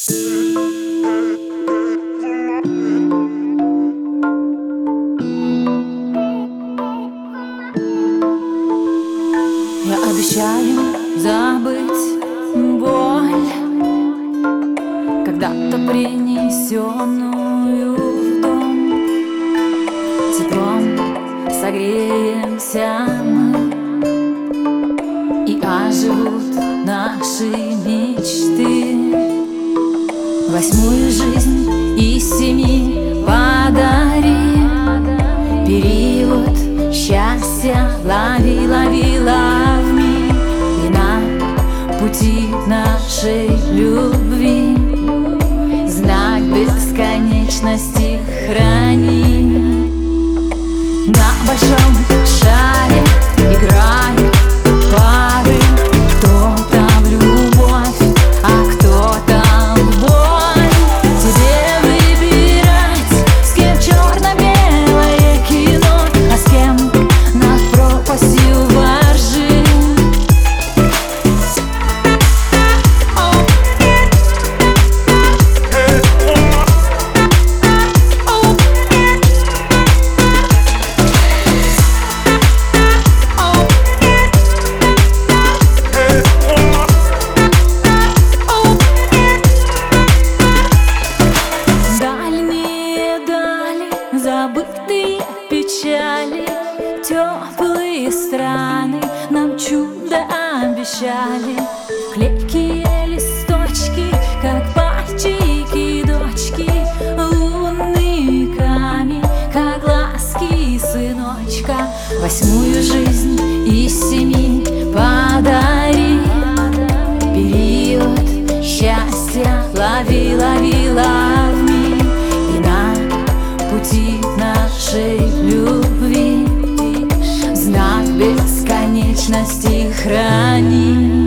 Я обещаю забыть боль, когда-то принесенную в дом. Теплом согреемся мы, и оживут наши мечты. 8-ю жизнь из 7 подари, период счастья лови, лови, лови. И на пути нашей любви знак бесконечности храни. На большом шаре играют пары, кто-то в любовь, а кто-то в боль. Тебе выбирать, с кем черно-белое кино, а с кем над пропастью воржи. Забытые печали, теплые страны нам чудо обещали. Клейкие листочки, как мальчики, дочки, лунный камень, как глазки сыночка. 8-ю жизнь из 7 подари, период счастья лови, лови, лови. И на пути нашей любви знак бесконечности храни.